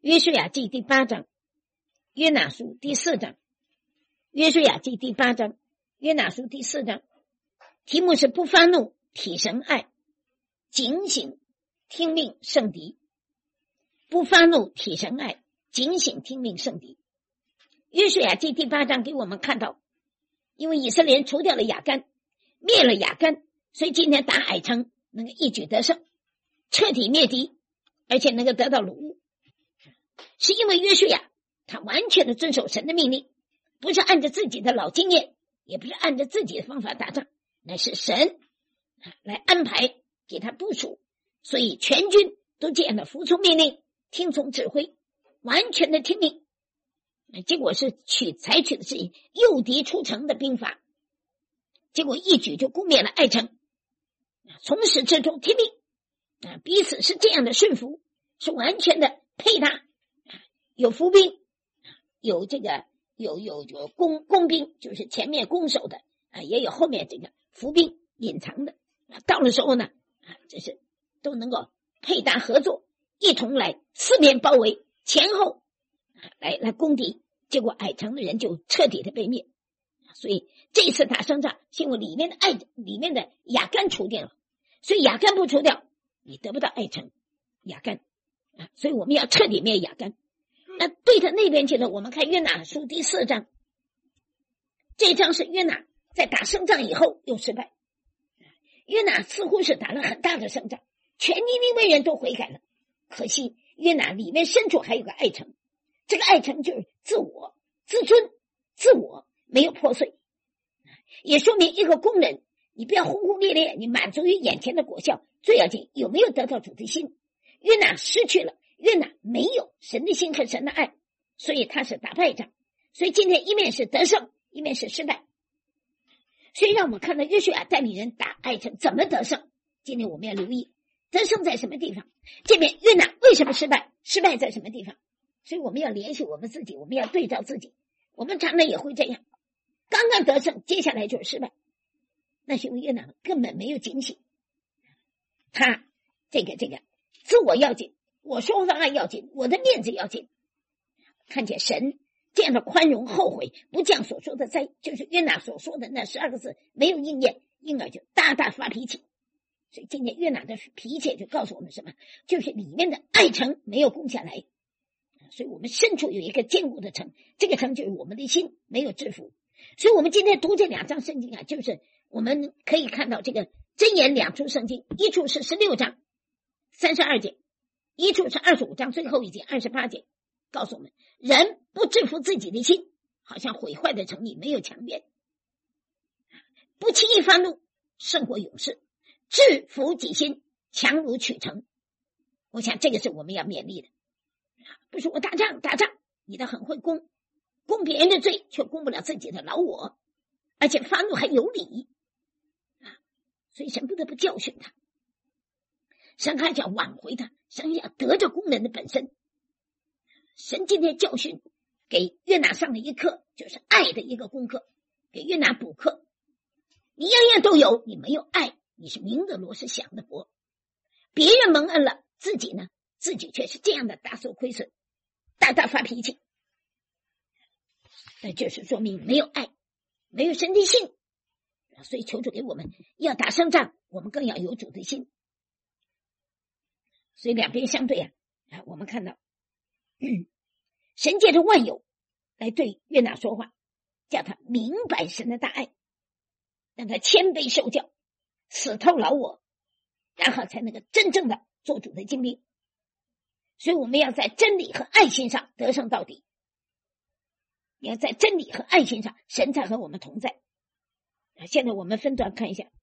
约书亚记第8章，约拿书第4章，约书亚记第8章，约拿书第4章，题目是不发怒，体神爱，警醒听命胜敌。不发怒，体神爱，警醒听命胜敌。约书亚记第8章给我们看到，因为以色列人除掉了亚干，灭了亚干，所以今天打矮城能够一举得胜，彻底灭敌，而且能够得到掳物，是因为约书亚他完全的遵守神的命令，不是按照自己的老经验，也不是按照自己的方法打仗，乃是神来安排给他部署，所以全军都这样的服从命令，听从指挥，完全的听命。结果是采取的是诱敌出城的兵法，结果一举就攻灭了爱城。从始至终听命，彼此是这样的顺服，是完全的配搭，有伏兵，有这个有攻兵，就是前面攻守的，也有后面这个伏兵隐藏的。到了时候呢，这是都能够配搭合作，一同来四面包围，前后来攻敌，结果矮城的人就彻底的被灭。所以这一次打胜仗是因为里面的亚干除掉了，所以亚干不除掉，你得不到爱城亚干，所以我们要彻底灭亚干。那对着那边去了，我们看约拿书第4章，这章是约拿在打胜仗以后又失败。约拿似乎是打了很大的胜仗，全尼尼微人都悔改了，可惜约拿里面深处还有个爱城，这个爱城就是自我、自尊、自我没有破碎，也说明一个工人，你不要轰轰烈烈，你满足于眼前的果效，最要紧有没有得到主的心。约拿失去了，约拿没有神的心和神的爱，所以他是打败仗。所以今天一面是得胜，一面是失败。所以让我们看到约书亚带领人打爱城怎么得胜。今天我们要留意得胜在什么地方，这边约拿为什么失败，失败在什么地方。所以我们要联系我们自己，我们要对照自己，我们常常也会这样，刚刚得胜，接下来就是失败。那是因为约拿根本没有警醒，他这个自我要紧，我说方案要紧，我的面子要紧。看见神这样的宽容后悔，不降所说的灾，就是约拿所说的那12个字没有应验，因而就大大发脾气。所以今天约拿的脾气就告诉我们什么，就是里面的爱城没有攻下来。所以我们深处有一个坚固的城，这个城就是我们的心没有制服。所以我们今天读这2章圣经就是我们可以看到这个箴言2处圣经，一处是16章32节，一处是25章最后一节28节，告诉我们人不制服自己的心，好像毁坏的城里没有强援。不轻易发怒胜过勇士，制服己心强如取城。我想这个是我们要勉励的，不是我打仗你的很会攻别人的罪，却攻不了自己的老我，而且发怒还有理所以神不得不教训他，神还要挽回他，神要得着工人的本身。神今天教训给约拿上的一课，就是爱的一个功课，给约拿补课。你样样都有，你没有爱，你是明的罗，是想的薄。别人蒙恩了，自己呢，自己却是这样的大受亏损，大大发脾气。那就是说明没有爱，没有神的心。所以求主给我们要打胜仗，我们更要有主的心。所以两边相对我们看到神借着万有来对约拿说话，叫他明白神的大爱，让他谦卑受教，死透老我，然后才能够真正的做主的精兵。所以我们要在真理和爱心上得胜到底，要在真理和爱心上，神才和我们同在。现在我们分段看一下，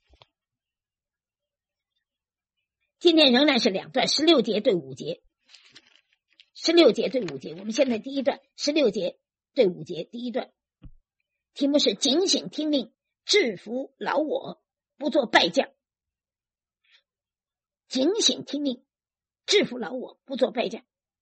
今天仍然是2段，16节对5节，16节对5节。我们现在第一段16节对5节，第一段题目是警醒听命，制服老我，不做败将。警醒听命，制服老我，不做败将。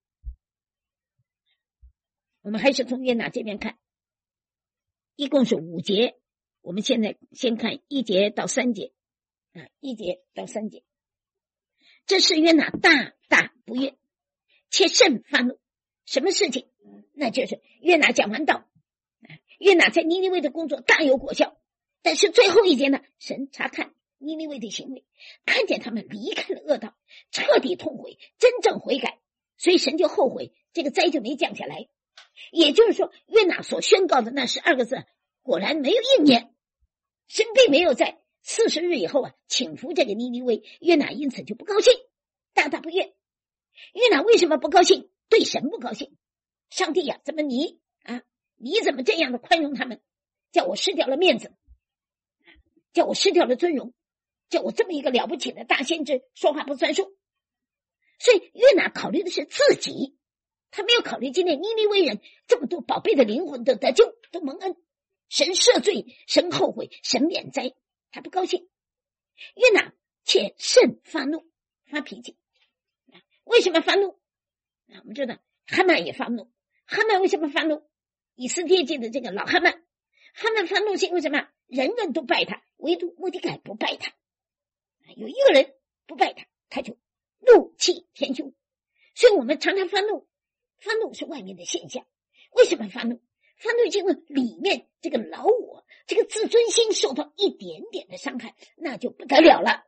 我们还是从约拿这边看，一共是5节。我们现在先看1节到3节，1节到3节。这是约拿大大不悦， 且甚发怒。什么事情？那就是约拿讲完道，约拿在尼尼微的工作大有果效，但是最后一节呢，神察看尼尼微的行为，看见他们离开了恶道，彻底痛悔，真正悔改，所以神就后悔，这个灾就没降下来。也就是说，约拿所宣告的那12个字果然没有应验，神并没有在40日以后请服这个尼尼微，约拿因此就不高兴，大大不悦。约拿为什么不高兴？对神不高兴。上帝怎么你怎么这样的宽容他们，叫我失掉了面子，叫我失掉了尊荣，叫我这么一个了不起的大先知说话不算数。所以约拿考虑的是自己，他没有考虑今天尼尼微人这么多宝贝的灵魂都得救，都蒙恩，神赦罪，神后悔，神免灾，他不高兴。约拿且甚发怒，发脾气。为什么发怒？我们知道哈曼也发怒。哈曼为什么发怒？以斯帖记的这个老哈曼发怒是因为什么？人人都拜他，唯独末底改不拜他。有一个人不拜他，他就怒气填胸。所以我们常常发怒是外面的现象。为什么发怒？发怒就是里面这个老我，这个自尊心受到一点点的伤害，那就不得了了，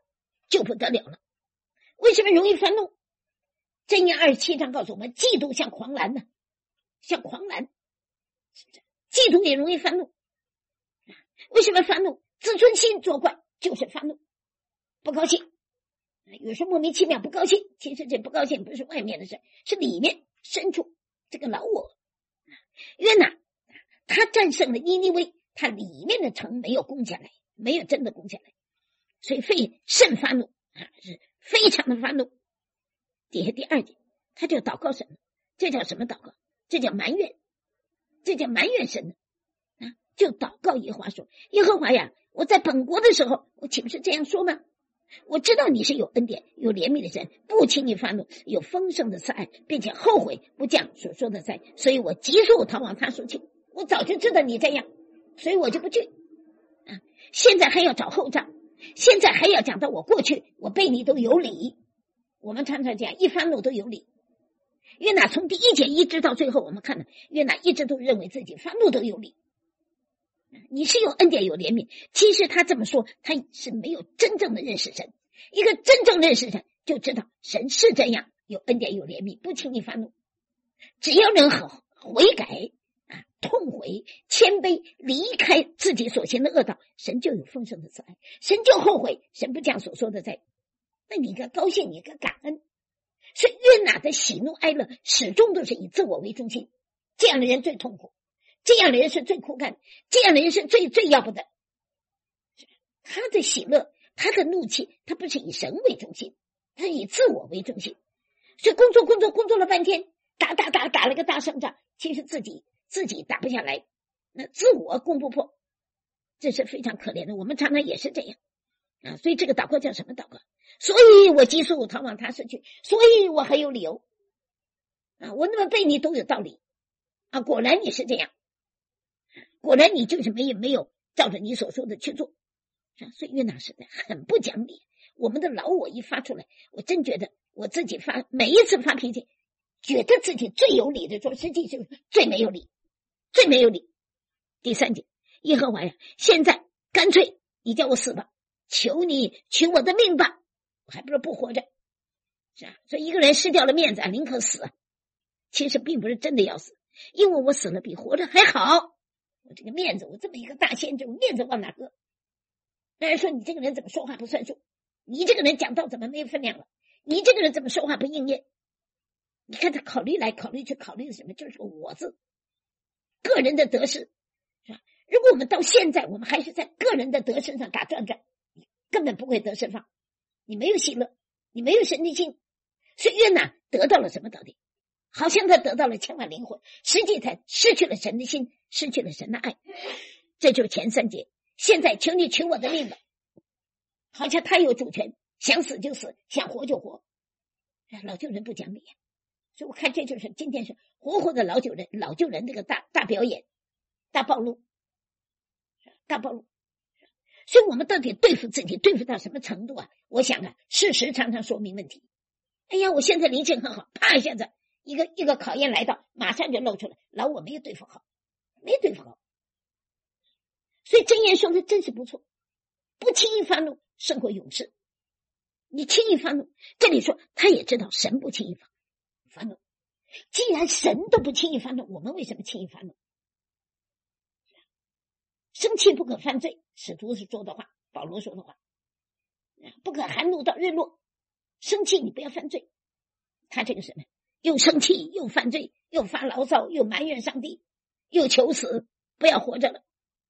为什么容易发怒？箴言27章告诉我们，嫉妒像狂澜像狂澜，嫉妒也容易发怒。为什么发怒？自尊心作怪，就是发怒，不高兴。有时候莫名其妙不高兴，其实这不高兴不是外面的事，是里面深处这个老我。约拿他战胜了尼尼微，他里面的城没有攻下来，没有真的攻下来，所以甚发怒是非常的发怒。底下第2节，他就祷告神，这叫什么祷告？这叫埋怨，神就祷告耶和华说：耶和华呀，我在本国的时候，我岂不是这样说吗？我知道你是有恩典有怜悯的神，不轻易发怒，有丰盛的慈爱，并且后悔不降所说的灾，所以我急速逃往他所去。我早就知道你这样，所以我就不去现在还要找后账，现在还要讲到我过去我背你都有理。我们常常讲一发怒都有理。约拿从第1节一直到最后，我们看到约拿一直都认为自己发怒都有理。你是有恩典有怜悯，其实他这么说，他是没有真正的认识神。一个真正认识神就知道神是这样，有恩典有怜悯，不轻易发怒。只要能悔改痛悔谦卑，离开自己所行的恶道，神就有丰盛的慈爱，神就后悔，神不降所说的灾。那你应该高兴，你应该感恩。所以约拿的喜怒哀乐始终都是以自我为中心，这样的人最痛苦，这样的人是最枯干，这样的人是最要不得。他的喜乐，他的怒气，他不是以神为中心，他是以自我为中心。所以工作了半天，打了个大胜仗，其实自己打不下来，那自我攻不破，这是非常可怜的。我们常常也是这样所以这个祷告叫什么祷告？所以我急速逃往他所去，所以我还有理由我那么背你都有道理果然你是这样，果然你就是没有照着你所说的去做所以约拿实在很不讲理。我们的老我一发出来，我真觉得我自己每一次发脾气，觉得自己最有理的时候，实际就是最没有理。第3节，耶和华呀，现在干脆你叫我死吧，求你取我的命吧，我还不如不活着。所以一个人失掉了面子宁可死其实并不是真的要死，因为我死了比活着还好。我这个面子，我这么一个大先知，我面子往哪搁？那人说你这个人怎么说话不算数，你这个人讲道怎么没有分量了，你这个人怎么说话不应验。你看他考虑来考虑去，考虑什么？就是个我字，个人的得失是吧？如果我们到现在我们还是在个人的得失上打转，你根本不会得释放，你没有喜乐，你没有神的心。所以约拿得到了什么道理？好像他得到了千万灵魂，实际他失去了神的心，失去了神的爱。这就是前3节，现在求你取我的命吧，好像他有主权，想死就死，想活就活。老旧人不讲理所以我看这就是今天是活活的老旧人这个大表演，大暴露。所以我们到底对付自己对付到什么程度我想事实常常说明问题。哎呀，我现在灵性很好，啪一下子一个考验来到，马上就露出来，老我没有对付好，没对付好。所以箴言说的真是不错，不轻易发怒胜过勇士。你轻易发怒，这里说他也知道神不轻易发怒。既然神都不轻易发怒，我们为什么轻易发怒？生气不可犯罪，使徒是说的话，保罗说的话，不可含怒到日落。生气你不要犯罪，他这个什么，又生气又犯罪，又发牢骚，又埋怨上帝，又求死，不要活着了。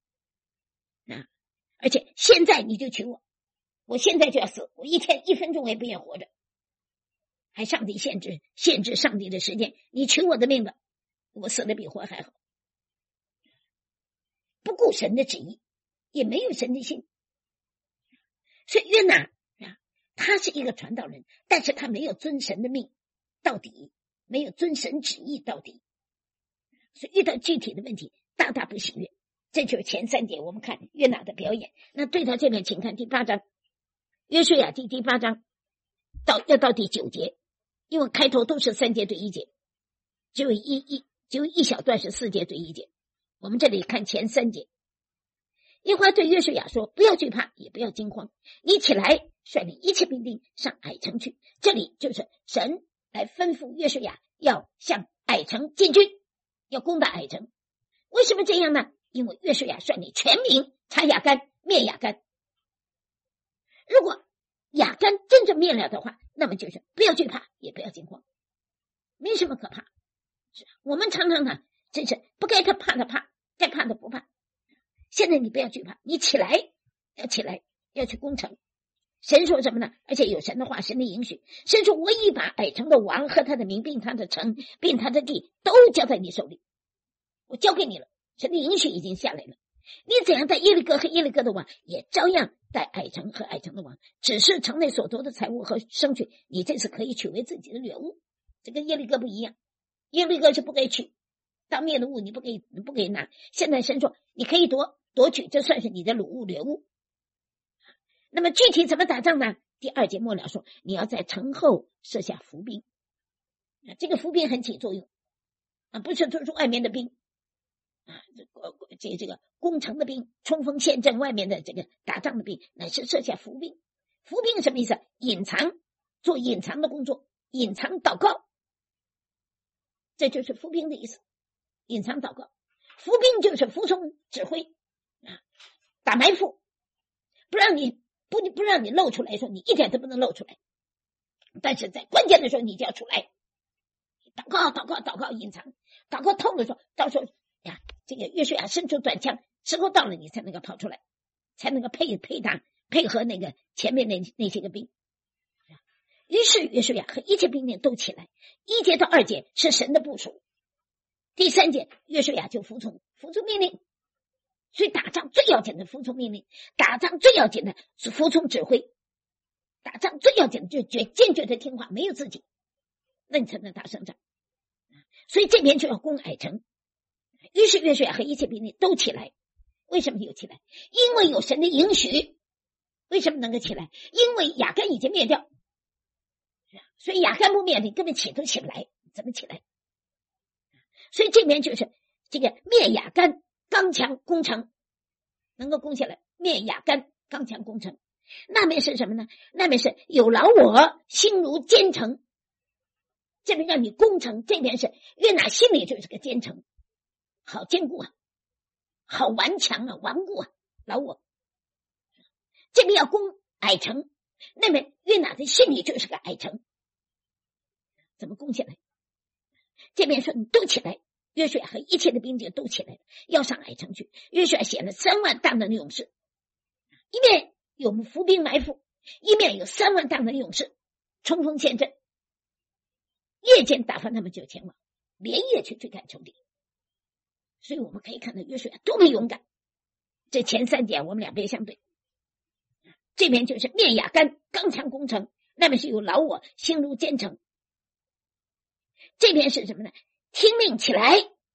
而且现在你就娶我现在就要死，我一天1分钟也不愿活着，还上帝限制上帝的时间，你取我的命吧，我死的比活还好。不顾神的旨意，也没有神的心。所以约拿他是一个传道人，但是他没有遵神的命到底，没有遵神旨意到底，所以遇到具体的问题大大不喜悦。这就是前3节我们看约拿的表演。那对照这边请看第8章，约书亚记第8章要到第9节，因为开头都是3节对1节，只有一小段是4节对1节。我们这里看前3节，耶和华对约书亚说，不要惧怕，也不要惊慌，你起来率领一切兵丁上矮城去。这里就是神来吩咐约书亚要向矮城进军，要攻打矮城。为什么这样呢？因为约书亚率领全民查亚干，灭亚干。如果亚干真正灭了的话，那么就是不要惧怕，也不要惊慌，没什么可怕。我们常常呢，真是不该他怕的怕，该怕的不怕。现在你不要惧怕，你起来，要起来，要去攻城。神说什么呢？而且有神的话，神的允许。神说，我已把矮城的王和他的民，并他的城，并他的地都交在你手里，我交给你了。神的允许已经下来了。你怎样带耶利哥和耶利哥的王，也照样带矮城和矮城的王，只是城内所得的财物和牲畜，你这次可以取为自己的掠物。这跟耶利哥不一样，耶利哥是不可以取，当灭的物你不可以拿。现在神说你可以夺取，这算是你的掳物掠物。那么具体怎么打仗呢？第2节末了说，你要在城后设下伏兵。这个伏兵很起作用不是说外面的兵这个攻城的兵，冲锋陷阵外面的这个打仗的兵，乃是设下伏兵。伏兵什么意思？隐藏，做隐藏的工作，隐藏祷告，这就是伏兵的意思。隐藏祷告，伏兵就是服从指挥打埋伏，不让你露出来，说你一点都不能露出来，但是在关键的时候你就要出来，祷告，隐藏，祷告透了说，到时候这个约书亚伸出短枪，时候到了你才能够跑出来，才能够配合那个前面那些个兵。于是约书亚和一切兵丁都起来。1节到2节是神的部署，第3节约书亚就服从命令。所以打仗最要紧的服从命令，打仗最要紧的是服从指挥，打仗最要紧的就是坚决的听话，没有自己，那你才能打胜仗。所以这边就要攻矮城。于是约书亚和一切兵丁都起来。为什么有起来？因为有神的允许。为什么能够起来？因为亚干已经灭掉，所以亚干不灭，你根本起都起不来，怎么起来？所以这边就是这个灭亚干，刚强攻城，能够攻下来。灭亚干，刚强攻城。那边是什么呢？那边是有劳我，心如坚城。这边让你攻城，这边是约拿心里就是个坚城，好坚固好顽强顽固劳我。这边要攻矮城，那边约拿的心里就是个矮城，怎么攻起来？这边说你都起来，约书亚和一切的兵丁都起来了，要上矮城去。约书亚写了3万大能的勇士，一面有伏兵埋伏，一面有3万大能的勇士冲锋陷阵，夜间打发他们就前往，连夜去追赶仇敌。所以我们可以看到约书亚多么勇敢。这前3点我们两边相对，这边就是灭亚干，刚强攻城，那边是有劳我，心如坚城。这边是什么呢？听命起来，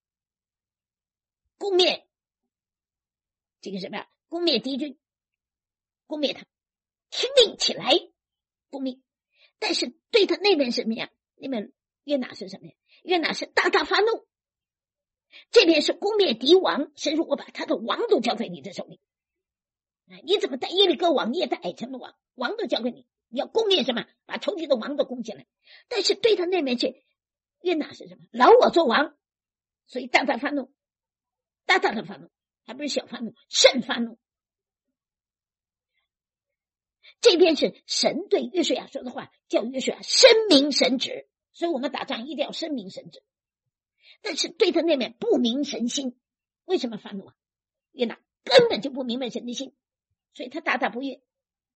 攻灭这个什么呀？攻灭敌军，攻灭他，听命起来攻灭。但是对他那边什么呀？那边约拿是什么呀？ 约拿是大大发怒。这边是攻灭敌王，神说我把他的王都交在你的手里，你怎么带耶利哥王，你也带矮城的王，王都交给你，你要攻灭什么？把仇敌的王都攻进来。但是对他那边去，约拿是什么？饶我做王，所以大大发怒，大大的发怒，还不是小发怒，甚发怒。这边是神对约书亚说的话，叫约书亚申明神旨，所以我们打仗一定要申明神旨。但是对他那边不明神心，为什么发怒啊？约拿根本就不明白神的心，所以他大大不悦。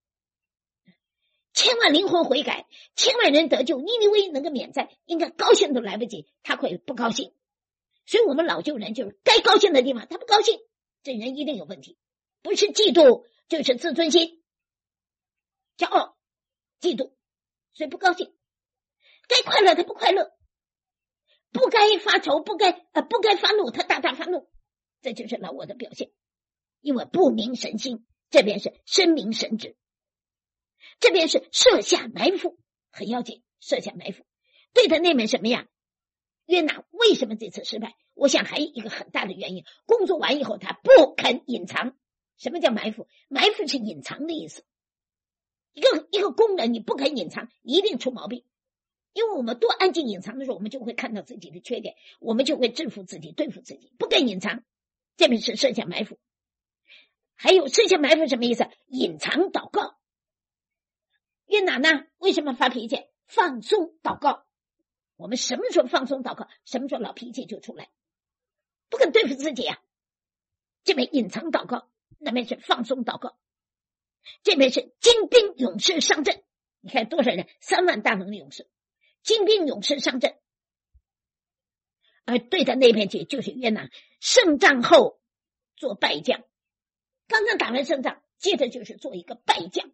千万灵魂悔改，千万人得救，尼尼微能够免灾，应该高兴都来不及，他会不高兴。所以我们老旧人就是该高兴的地方他不高兴，这人一定有问题，不是嫉妒就是自尊心，骄傲嫉妒，所以不高兴。该快乐他不快乐，不该发愁不该发怒他大大发怒，这就是老我的表现。因为不明神心，这边是申明神旨，这边是设下埋伏，很要紧，设下埋伏。对的那边什么呀？约拿为什么这次失败？我想还有一个很大的原因，工作完以后他不肯隐藏。什么叫埋伏？埋伏是隐藏的意思。一个工人你不肯隐藏，一定出毛病。因为我们多安静隐藏的时候，我们就会看到自己的缺点，我们就会制服自己，对付自己，不敢隐藏。这边是设下埋伏。还有设下埋伏什么意思？隐藏祷告。约拿呢？为什么发脾气？放松祷告。我们什么时候放松祷告，什么时候老脾气就出来，不肯对付自己啊。这边隐藏祷告，那边是放松祷告。这边是精兵勇士上阵，你看多少人？3万大能的勇士，精兵勇士上阵。而对的那边去就是约拿，胜仗后做败将。刚刚打完胜仗，接着就是做一个败将，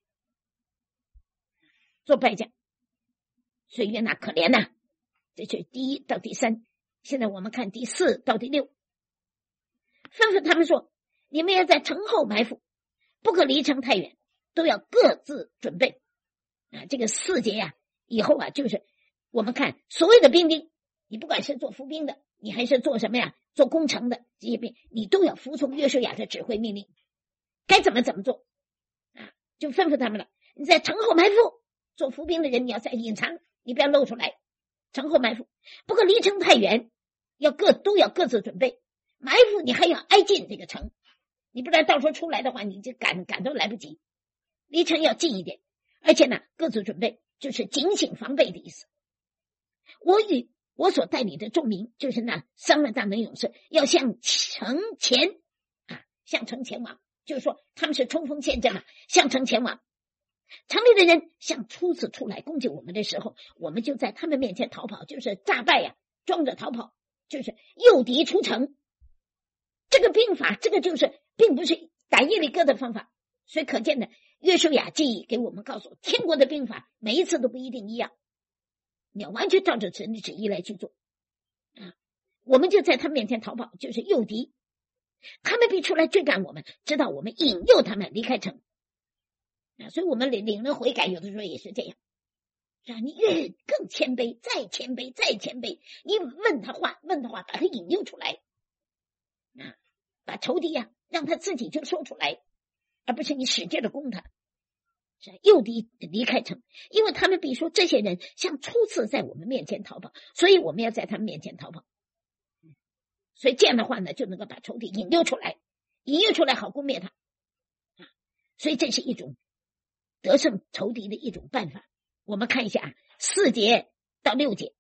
做败将。所以约拿可怜呐，这是第1到第3。现在我们看第4到第6，吩咐他们说，你们要在城后埋伏，不可离城太远，都要各自准备。这个4节呀，以后啊，就是我们看所谓的兵丁，你不管是做伏兵的，你还是做什么呀，做工程的这些兵，你都要服从约书亚的指挥命令，该怎么做就吩咐他们了。你在城后埋伏，做伏兵的人你要在隐藏，你不要露出来，城后埋伏，不可离城太远，都要各自准备。埋伏你还要挨近这个城，你不然到时候出来的话，你就赶都来不及。离城要近一点，而且呢，各自准备就是警醒防备的意思。我与我所带领的众民，就是那3万大能勇士，要向城前向城前往，就是说他们是冲锋陷阵嘛，向城前往。城里的人像初次出来攻击我们的时候，我们就在他们面前逃跑，就是诈败呀，装着逃跑，就是诱敌出城。这个兵法，这个就是并不是打耶利哥的方法，所以可见的约书亚记给我们告诉，天国的兵法每一次都不一定一样，你要完全照着神的旨意来去做我们就在他们面前逃跑，就是诱敌，他们必出来追赶我们，直到我们引诱他们离开城所以我们领人悔改有的时候也是这样你越更谦卑，再谦卑，再谦卑，你问他话，把他引诱出来把仇敌让他自己就说出来，而不是你使劲的攻他，诱敌离开城。因为他们必说这些人像初次在我们面前逃跑，所以我们要在他们面前逃跑。所以这样的话呢，就能够把仇敌引诱出来好攻灭他所以这是一种得胜仇敌的一种办法。我们看一下4节到6节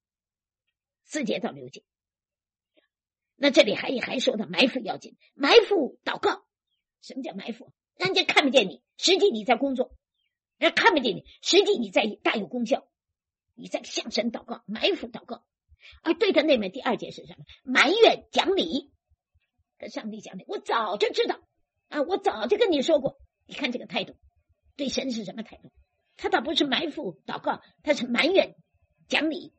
，4节到6节。那这里还说到埋伏要紧，埋伏祷告。什么叫埋伏？人家看不见你，实际你在工作；人家看不见你，实际你在大有功效。你在向神祷告，埋伏祷告。而对着那边第2节是什么？埋怨讲理，跟上帝讲理。我早就知道我早就跟你说过。你看这个态度，对神是什么态度？他倒不是埋伏祷告，他是埋怨讲理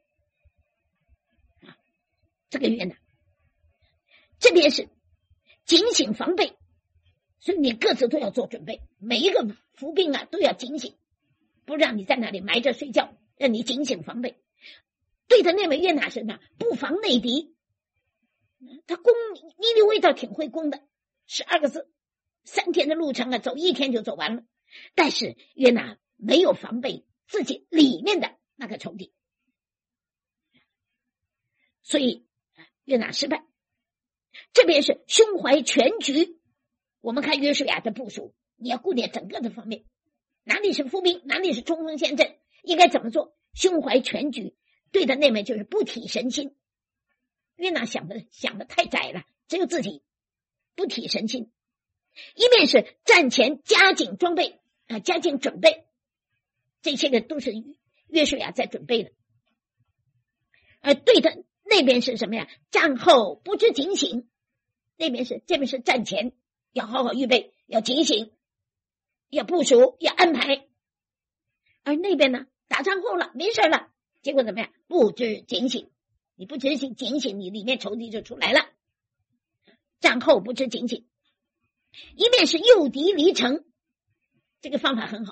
这个约拿。这边是警醒防备，所以你各自都要做准备，每一个伏兵都要警醒，不让你在那里埋着睡觉，让你警醒防备。 对的那位约拿是什么？不防内敌。他攻尼尼微倒挺会攻的，12个字，3天的路程啊，走1天就走完了。但是约拿没有防备自己里面的那个仇敌，所以约拿失败。这边是胸怀全局，我们看约书亚的部署，你要顾点整个的方面，哪里是伏兵，哪里是冲锋陷阵，应该怎么做，胸怀全局。对的那面就是不体神心，约拿想的太窄了，只有自己不体神心。一面是战前加紧装备加紧准备，这些个都是约书亚在准备的。而对的那边是什么呀？战后不知警醒，这边是战前要好好预备，要警醒，要部署，要安排。而那边呢，打仗后了，没事了，结果怎么样？不知警醒，你不知警醒，你里面仇敌就出来了。战后不知警醒，一面是诱敌离城，这个方法很好，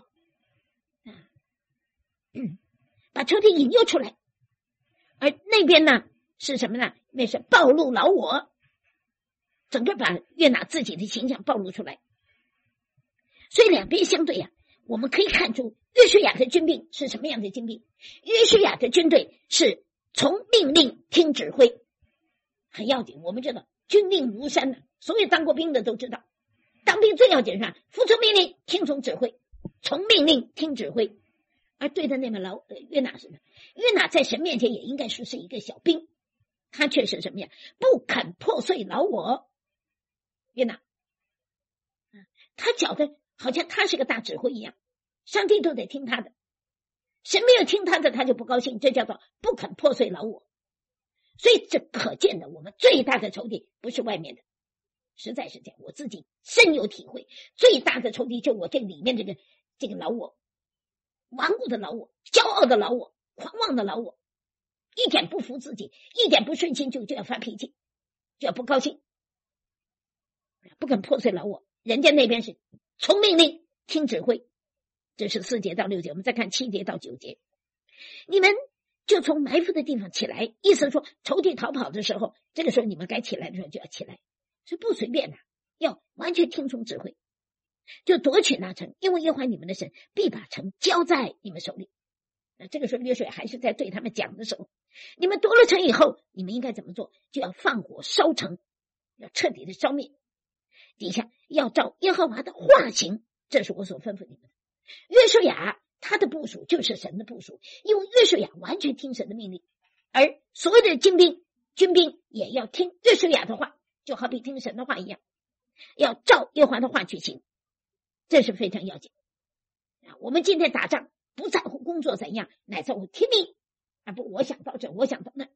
把仇敌引诱出来。而那边呢是什么呢？那是暴露老我，整个把约拿自己的形象暴露出来。所以两边相对我们可以看出约书亚的军兵是什么样的军兵。约书亚的军队是从命令听指挥，很要紧。我们知道军令如山的，所有当过兵的都知道，当兵最要紧是服从命令，听从指挥，从命令听指挥。而对的那么约拿是什么？约拿在神面前也应该说是一个小兵，他却是什么呀？不肯破碎老我。约拿他觉得好像他是个大指挥一样，上帝都得听他的，神没有听他的他就不高兴，这叫做不肯破碎老我。所以这可见的，我们最大的仇敌不是外面的，实在是这样，我自己深有体会，最大的仇敌就我这里面这个老我，顽固的老我，骄傲的老我，狂妄的老我，一点不服自己，一点不顺心就要发脾气，就要不高兴，不肯破碎老我。人家那边是从命令听指挥，这是4节到6节。我们再看7节到9节，你们就从埋伏的地方起来，意思说仇敌逃跑的时候，这个时候你们该起来的时候就要起来，所以不随便要完全听从指挥，就夺取那城，因为耶和华你们的神必把城交在你们手里。这个时候约书亚还是在对他们讲的时候，你们夺了城以后，你们应该怎么做？就要放火烧城，要彻底的消灭。底下要照耶和华的话行，这是我所吩咐你们的。约书亚他的部署就是神的部署，因为约书亚完全听神的命令，而所有的军兵也要听约书亚的话，就好比听神的话一样，要照耶和华的话去行，这是非常要紧。我们今天打仗不在乎工作怎样，乃在乎听命不我想到这我想到那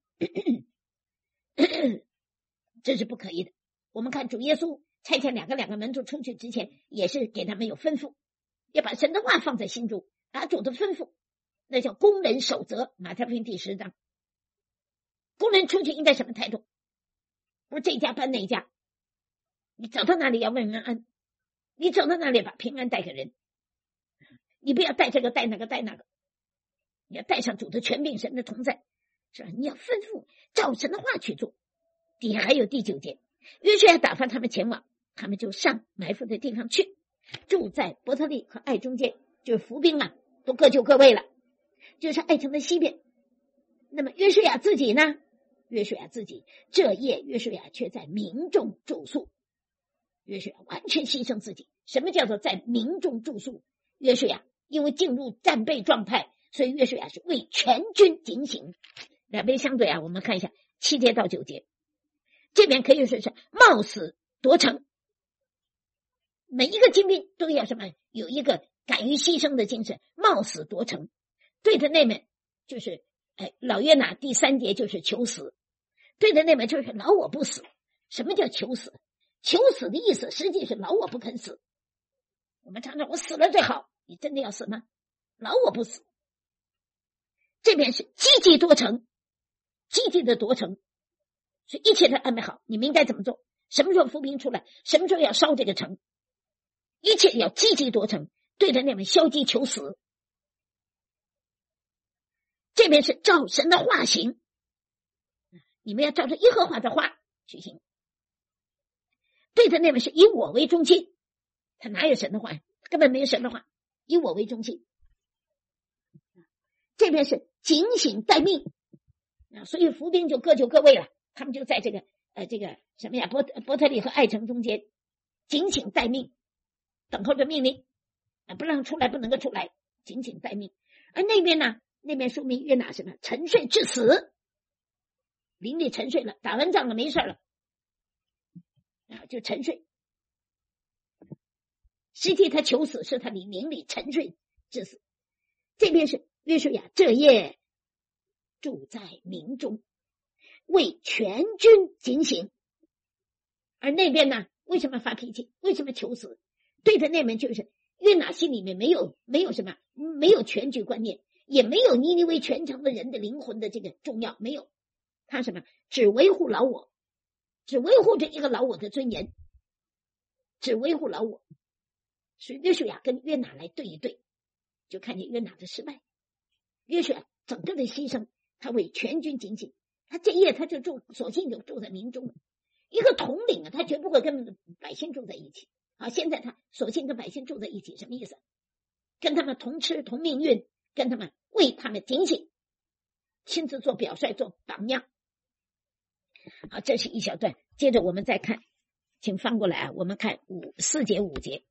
这是不可以的。我们看主耶稣差遣两个门徒出去之前，也是给他们有吩咐，要把神的话放在心中，把主的吩咐，那叫工人守则。马太福音第10章，工人出去应该什么态度？不是这家搬那家，你走到哪里要问安，你走到哪里把平安带给人，你不要带这个带那个带那个，你要带上主的权柄，神的同在，是吧？你要吩咐照神的话去做。底下还有第9节，约书亚打发他们前往，他们就上埋伏的地方去，住在伯特利和爱中间，就是伏兵都各就各位了，就是爱城的西边。那么约书亚自己呢？约书亚自己这夜，约书亚却在民众住宿。约书亚完全牺牲自己。什么叫做在民众住宿？约书亚因为进入战备状态，所以约书亚是为全军警醒。两边相对我们看一下7节到9节，这边可以说是冒死夺城，每一个精兵都要什么？有一个敢于牺牲的精神，冒死夺城。对的那面就是老约拿第3节就是求死，对的那面就是老我不死。什么叫求死？求死的意思实际是老我不肯死。我们常常我死了最好，你真的要死吗？老我不死。这边是积极夺城，积极的夺城，所以一切都安排好，你们应该怎么做？什么时候伏兵出来，什么时候要烧这个城，一切要积极夺城，对着那边消极求死。 这边是照神的化行，你们要照着耶和华的话去行。对的，那边是以我为中心，他哪有神的话？根本没有神的话，以我为中心。这边是警醒待命，所以伏兵就各就各位了，他们就在这个什么呀，伯特利和艾城中间警醒待命，等候着命令，不让出来，不能够出来，警醒待命。而那边呢，那边说明约拿什么？沉睡致死，灵里沉睡了，打完仗了，没事了，就沉睡。实际他求死，是他的灵里沉睡致死。这边是约书亚这夜住在民中，为全军警醒。而那边呢，为什么发脾气？为什么求死？对的，那边就是约拿心里面没有什么，没有全局观念，也没有尼尼微全城的人的灵魂的这个重要，没有。他什么？只维护老我，只维护着一个老我的尊严，只维护老我。所以约书亚跟约拿来对一对，就看见约拿的失败。约书亚整个的牺牲，他为全军警醒，他这夜他就索性就住在民中了。一个统领他绝不会跟百姓住在一起。现在他索性跟百姓住在一起，什么意思？跟他们同吃同命运，跟他们为他们警醒，亲自做表率，做榜样。这是一小段。接着我们再看，请翻过来我们看4节5节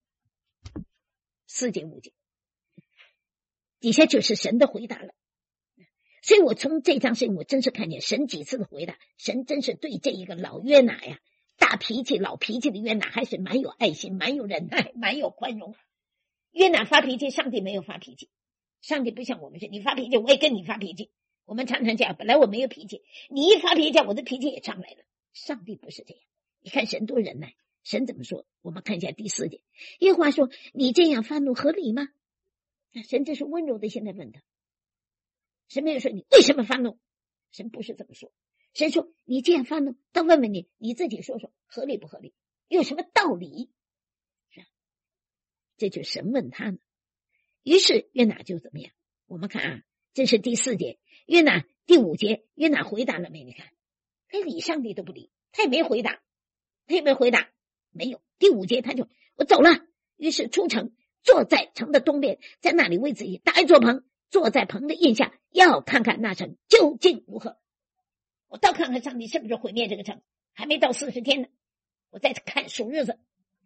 ，4节5节底下就是神的回答了。所以我从这章圣经我真是看见神几次的回答，神真是对这一个老约拿呀，大脾气老脾气的约拿还是蛮有爱心，蛮有忍耐，蛮有宽容。约拿发脾气，上帝没有发脾气，上帝不像我们是你发脾气我也跟你发脾气，我们常常讲本来我没有脾气，你一发脾气我的脾气也上来了。上帝不是这样，你看神多忍耐，神怎么说？我们看一下第4节，耶和华说你这样发怒合理吗？神这是温柔的现在问他，神没有说你为什么发怒，神不是这么说，神说你这样发怒，但问问你自己说说合理不合理，有什么道理？是吧？这就是神问他呢。于是约拿就怎么样？我们看这是第4节，约拿第5节，约拿回答了没？你看他理上帝都不理，他也没回答，没有。第5节他就我走了，于是出城，坐在城的东边，在那里为自己搭一座棚，坐在棚的印下，要看看那城究竟如何。我倒看看上帝是不是毁灭这个城，还没到40天呢，我再看数日子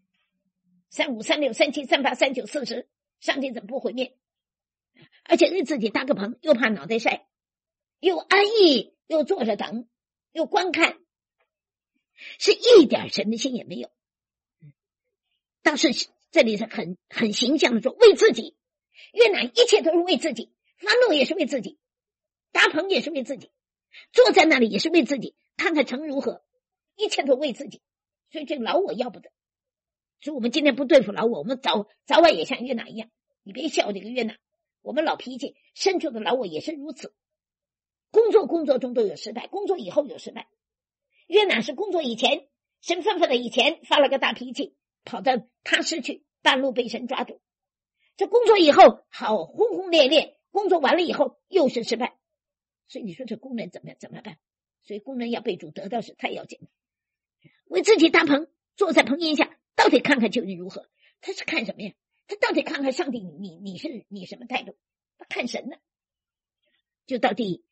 ，35、36、37、38、39、40，上帝怎么不毁灭？而且为自己搭个棚，又怕脑袋晒，又安逸，又坐着等，又观看，是一点神的心也没有。倒是这里是很形象的说为自己，约拿一切都是为自己，发怒也是为自己，搭棚也是为自己，坐在那里也是为自己，看看城如何，一切都为自己。所以这个老我要不得。所以我们今天不对付老我，我们早晚也像约拿一样。你别笑这个约拿，我们老脾气深处的老我也是如此。工作中都有失败，工作以后有失败。约拿是工作以前，神吩咐的以前发了个大脾气，跑到他失去，半路被神抓住。这工作以后好轰轰烈烈，工作完了以后又是失败。所以你说这工人怎么办？所以工人要被主得到是太要紧了。为自己搭棚，坐在棚荫下，到底看看究竟如何？他是看什么呀？他到底看看上帝你什么态度？他看神呢。就到第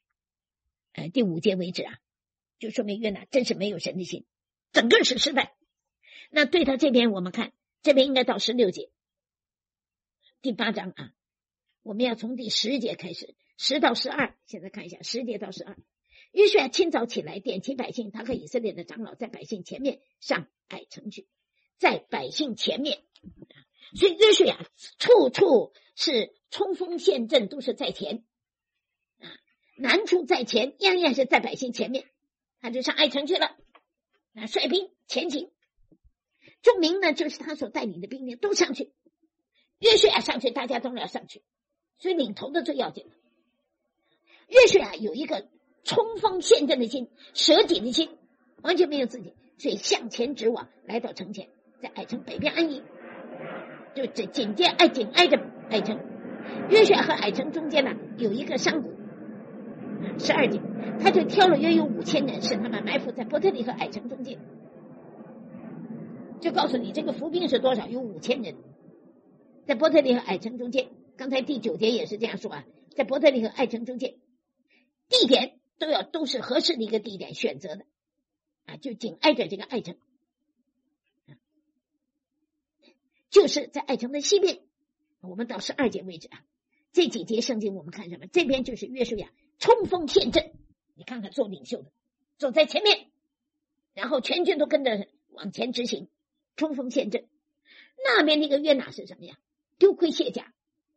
5节为止就说明约拿真是没有神的心，整个是失败。那对他这边我们看，这边应该到16节，第8章我们要从第10节开始，10到12，现在看一下10节到12。约书亚清早起来，点起百姓，他和以色列的长老在百姓前面上矮城去，在百姓前面。所以约书亚处处是冲锋陷阵，都是在前难处在前，样样是在百姓前面。他就上爱城去了，率兵前行。众民呢，就是他所带领的兵呢，都上去。约书亚上去，大家都要上去，所以领头的最要紧了。约书亚有一个冲锋陷阵的心，舍己的心，完全没有自己，所以向前直往，来到城前，在爱城北边安营，就紧挨着爱城。约书亚和爱城中间呢，有一个山谷， 12节，他就挑了约有5000人，使他们埋伏在伯特利和矮城中间，就告诉你这个伏兵是多少，有5000人在伯特利和矮城中间。刚才第9节也是这样说啊，在伯特利和矮城中间，地点都是合适的一个地点选择的啊，就紧挨着这个矮城，就是在矮城的西边。我们到12节为止啊，这几节圣经我们看什么？这边就是约书亚冲锋陷阵，你看看做领袖的走在前面，然后全军都跟着往前执行，冲锋陷阵。那边那个约拿是什么呀？丢盔卸甲。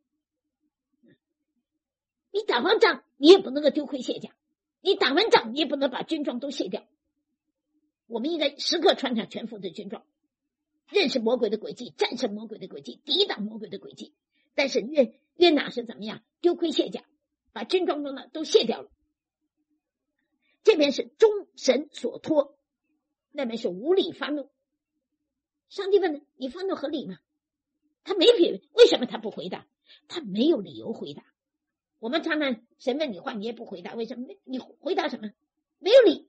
你打完仗你也不能够丢盔卸甲，你打完仗你也不能把军装都卸掉。我们应该时刻穿上全副的军装，认识魔鬼的诡计，战胜魔鬼的诡计，抵挡魔鬼的诡计。但是约拿是怎么样？丢盔卸甲，把军装都卸掉了。这边是忠神所托，那边是无理发怒。上帝问他，你发怒合理吗？他没理，为什么他不回答？他没有理由回答。我们常常神问你话，你也不回答，为什么？你回答什么？没有理，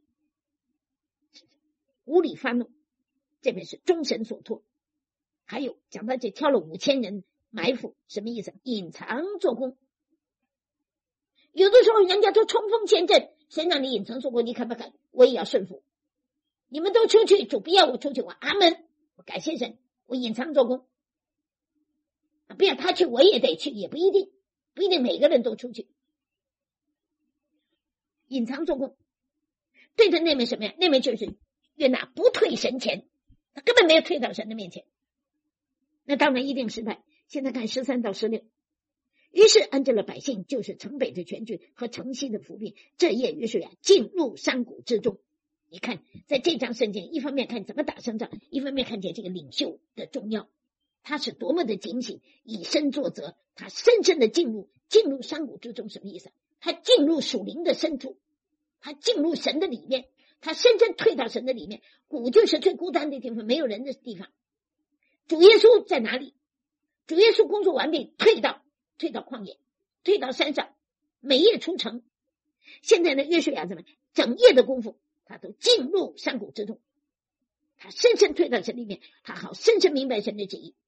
无理发怒。这边是忠神所托。还有讲到这挑了5000人埋伏，什么意思？隐藏做工。有的时候人家都冲锋陷阵，谁让你隐藏做工？你看不看？我也要顺服。你们都出去，主不要我出去，我阿门，我感谢神，我隐藏做工。不要他去，我也得去，也不一定每个人都出去。隐藏做工。对着那边什么呀？那边就是约拿不退神前，他根本没有退到神的面前，那当然一定失败。现在看13到16，于是安置了百姓，就是城北的全军和城西的伏兵。这夜约书亚进入山谷之中。你看在这章圣经，一方面看怎么打胜仗，一方面看见这个领袖的重要，他是多么的警醒，以身作则。他深深的进入山谷之中。什么意思？他进入属灵的深处，他进入神的里面，他深深退到神的里面。谷就是最孤单的地方，没有人的地方。主耶稣在哪里？主耶稣工作完毕，退到旷野，退到山上，每夜出城。现在呢，约书亚怎么整夜的功夫，他都进入山谷之中，他深深退到神里面，他好深深明白神的旨意。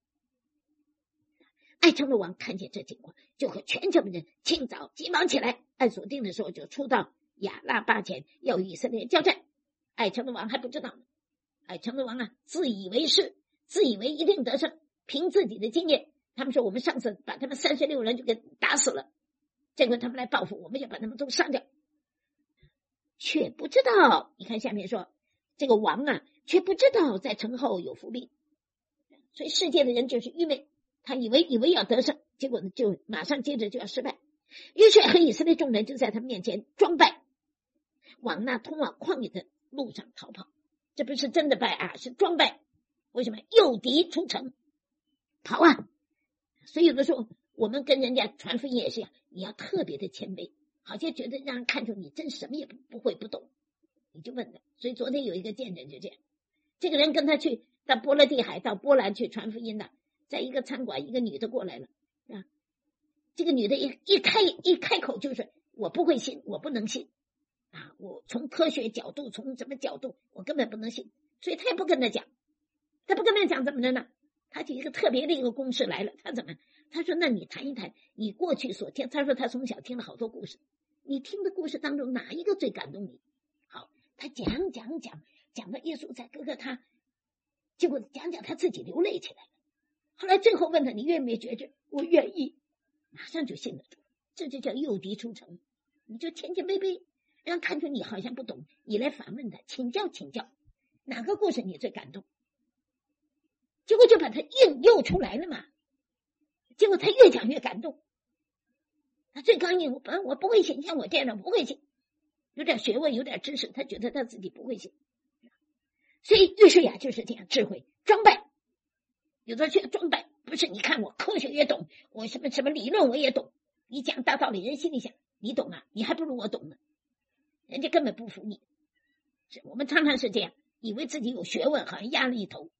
爱城的王看见这情况，就和全城的人清早急忙起来，按所定的时候就出到亚拉巴前，要与以色列交战。爱城的王还不知道呢，爱城的王啊，自以为一定得胜，凭自己的经验，他们说我们上次把他们36人就给打死了，这回他们来报复，我们就把他们都杀掉。却不知道，你看下面说这个王啊，却不知道在城后有伏兵。所以世界的人就是愚昧，他以为要得胜，结果呢就马上接着就要失败。约书亚和以色列众人就在他面前装败，往那通往旷野的路上逃跑。这不是真的败啊，是装败。为什么？诱敌出城，跑啊！所以有的时候我们跟人家传福音也是一样，你要特别的谦卑，好像觉得让人看出你真什么也不会不懂，你就问他。所以昨天有一个见证就这样，这个人跟他去到波罗的海，到波兰去传福音的，在一个餐馆，一个女的过来了啊，这个女的一开口就是我不会信，我不能信啊，我从科学角度，从什么角度我根本不能信。所以他也不跟他讲，怎么的呢？他就一个特别的一个公式来了，他说那你谈一谈你过去所听。他说他从小听了好多故事，你听的故事当中哪一个最感动你？好，他讲到耶稣在哥哥他，结果讲他自己流泪起来了。后来最后问他，你愿不愿意觉知？我愿意，马上就信了主。这就叫诱敌出城，你就谦谦卑卑，让看出你好像不懂，你来反问他，请教哪个故事你最感动？结果就把他引诱出来了嘛。结果他越讲越感动，他最刚硬，我不会信，像我这样的不会信，有点学问有点知识，他觉得他自己不会信。所以约书亚就是这样，智慧装败。有的去装败，不是你看我科学也懂，我什么理论我也懂，你讲大道理，人心里想你懂啊，你还不如我懂呢，人家根本不服你。我们常常是这样，以为自己有学问，好像压了一头。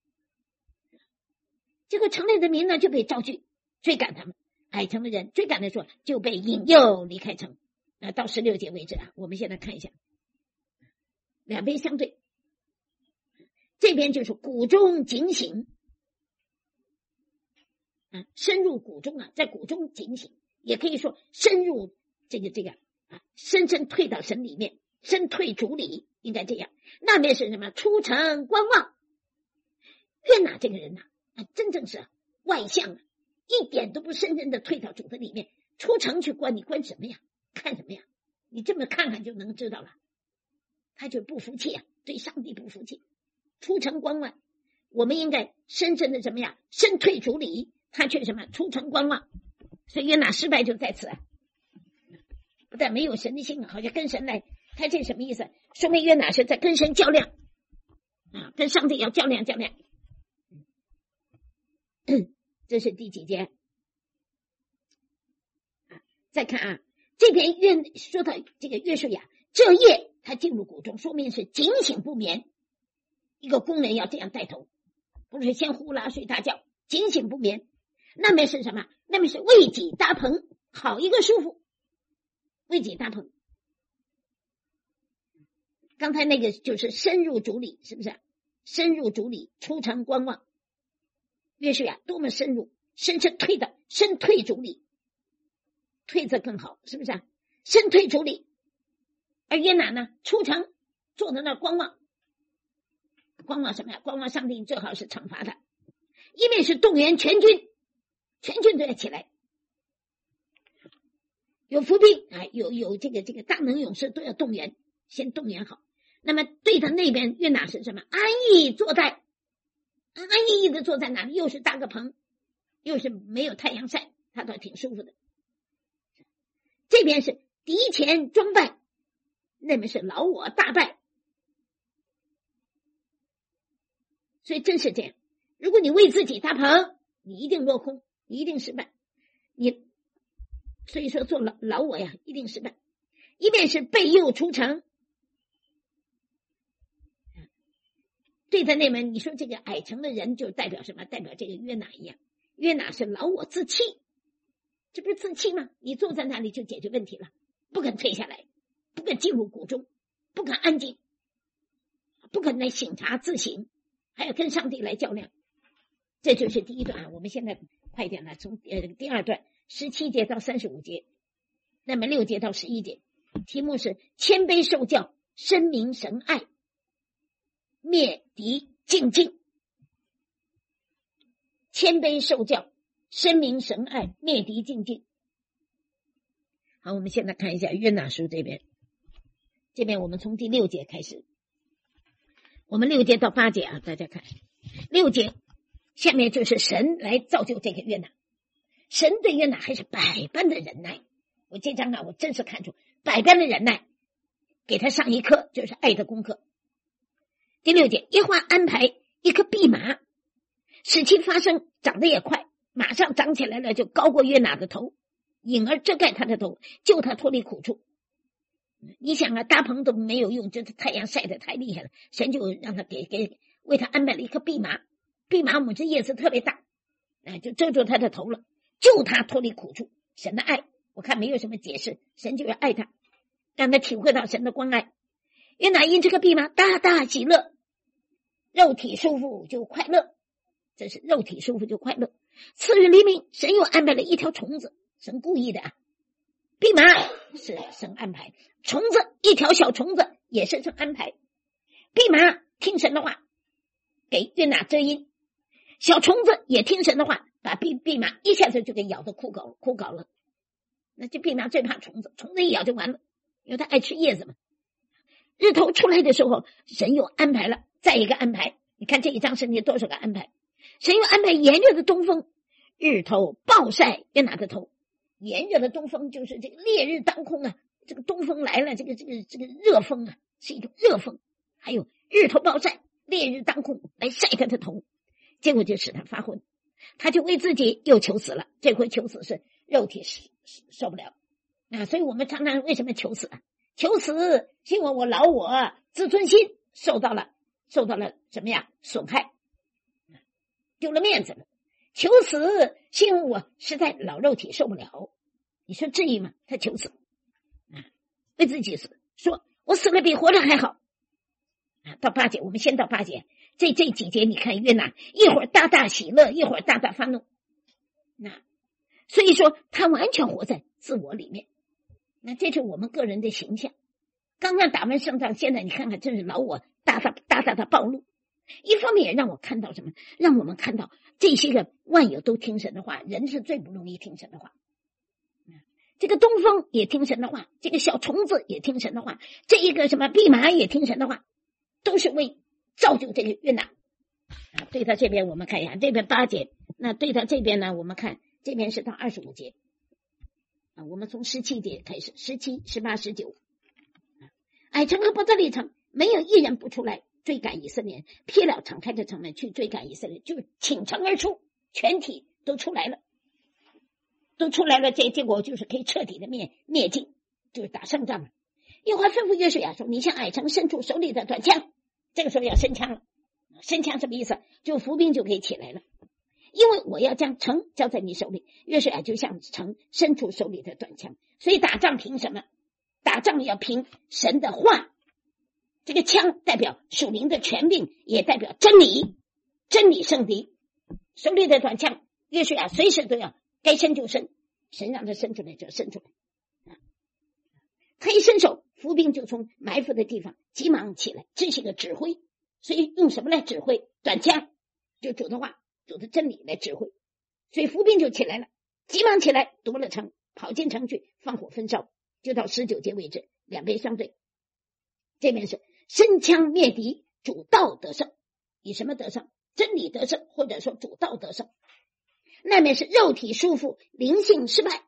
结果城内的民呢就被招聚追赶他们，矮城的人追赶的时候就被引诱离开城， 到16节为止啊。我们现在看一下，两边相对，这边就是谷中警醒，深入谷中啊，在谷中警醒，也可以说深入这个深深退到神里面，深退主里，应该这样。那边是什么？出城观望。约拿这个人真正是外向一点都不深深的退到主的里面，出城去观，你观什么呀？看什么呀？你这么看看就能知道了。他就不服气对上帝不服气，出城观望。我们应该深深的怎么样？深退主里，他却什么？出城观望。所以约拿失败就在此不但没有神的性，好像跟神来，他这什么意思？说明约拿是在跟神较量跟上帝要较量较量。这是第几节？再看这边说到这个约书亚，这夜他进入谷中，说明是警醒不眠。一个工人要这样带头，不是先呼啦睡大觉，警醒不眠。那边是什么？那边是为己搭棚，好一个舒服，为己搭棚。刚才那个就是深入主里，是不是？深入主里，出城观望。约书亚多么深入，深退主里，退则更好，是不是深退主里。而约拿呢，出城坐在那观望，观望什么呀？观望上帝最好是惩罚他，因为是动员全军都要起来，有伏兵有这个大能勇士都要动员，先动员好。那么对他那边约拿是什么？安逸坐在安逸的坐在那里，又是搭个棚，又是没有太阳晒，他倒挺舒服的。这边是敌前装败，那边是老我大败。所以真是这样，如果你为自己搭棚，你一定落空，你一定失败。所以说做老我呀，一定失败。一面是被诱出城，对他那门，你说这个矮城的人就代表什么？代表这个约拿一样，约拿是老我自弃，这不是自弃吗？你坐在那里就解决问题了，不肯退下来，不肯进入谷中，不肯安静，不肯来省察自省，还要跟上帝来较量。这就是第一段我们现在快一点了，从第二段17节到35节，那么6节到11节，题目是谦卑受教，深明神爱，灭敌静静。谦卑受教，深明神爱，灭敌静静。好，我们现在看一下约拿书这边我们从第6节开始，我们6节到8节大家看6节下面就是神来造就这个约拿，神对约拿还是百般的忍耐。我这章我真是看出百般的忍耐，给他上一课，就是爱的功课。第6节，耶和华安排一颗蓖麻，使其发生，长得也快，马上长起来了，就高过约拿的头，影儿遮盖他的头，救他脱离苦处。你想搭棚都没有用，这太阳晒得太厉害了，神就让他为他安排了一颗蓖麻。蓖麻我们这叶子特别大，就遮住他的头了，救他脱离苦处。神的爱我看没有什么解释，神就要爱他，让他体会到神的关爱。约拿因这个蓖麻大大喜乐，肉体舒服就快乐，这是肉体舒服就快乐。次日黎明，神又安排了一条虫子，神故意的蓖麻是神安排，虫子一条小虫子也是神安排。蓖麻听神的话，给约拿遮阴，小虫子也听神的话，把蓖麻一下子就给咬得枯槁了。那这蓖麻最怕虫子，虫子一咬就完了，因为它爱吃叶子嘛。日头出来的时候，神又安排了再一个安排。你看这一章圣经多少个安排？神又安排炎热的东风，日头暴晒约拿的头。炎热的东风就是这个烈日当空这个东风来了，这个热风是一种热风，还有日头暴晒，烈日当空来晒他的头，结果就使他发昏，他就为自己又求死了。这回求死是肉体受不了所以我们常常为什么求死求死是因为我老我自尊心受到了什么呀损害，丢了面子了。求死是因为我实在老肉体受不了。你说至于吗？他求死为自己死，说我死了比活着还好。到8节，我们先到8节，这几节你看约拿一会儿大大喜乐，一会儿大大发怒，那所以说他完全活在自我里面。那这是我们个人的形象。刚刚打完胜仗，现在你看看，真是老我大大的暴露。一方面也让我看到什么？让我们看到这些个万有都听神的话，人是最不容易听神的话。这个东风也听神的话，这个小虫子也听神的话，这一个什么蓖麻也听神的话，都是为造就这个约拿。对他这边我们看一下，这边8节，那对他这边呢，我们看这边是到25节。我们从17节开始，17、18、19。矮城和伯特利城没有一人不出来追赶以色列人，撇了敞开的城门去追赶以色列人，就是倾城而出，全体都出来了，结果就是可以彻底的灭尽，就是打胜仗了。耶和华吩咐约书亚说：“你向矮城伸出手里的短枪。”这个时候要伸枪了，伸枪什么意思？就伏兵就可以起来了，因为我要将城交在你手里。约书亚就向城伸出手里的短枪。所以打仗凭什么？打仗要凭神的话。这个枪代表属灵的权柄，也代表真理，真理胜敌。手里的短枪，约书亚随时都要该伸就伸，神让他伸出来就伸出来。他一伸手，伏兵就从埋伏的地方急忙起来，这是个指挥。所以用什么来指挥？短枪，就主的话，主的真理来指挥。所以伏兵就起来了，急忙起来夺了城，跑进城去，放火焚烧，就到19节为止，两边相对。这边是伸枪灭敌，主道得胜。以什么得胜？真理得胜，或者说主道得胜。那边是肉体舒服，灵性失败。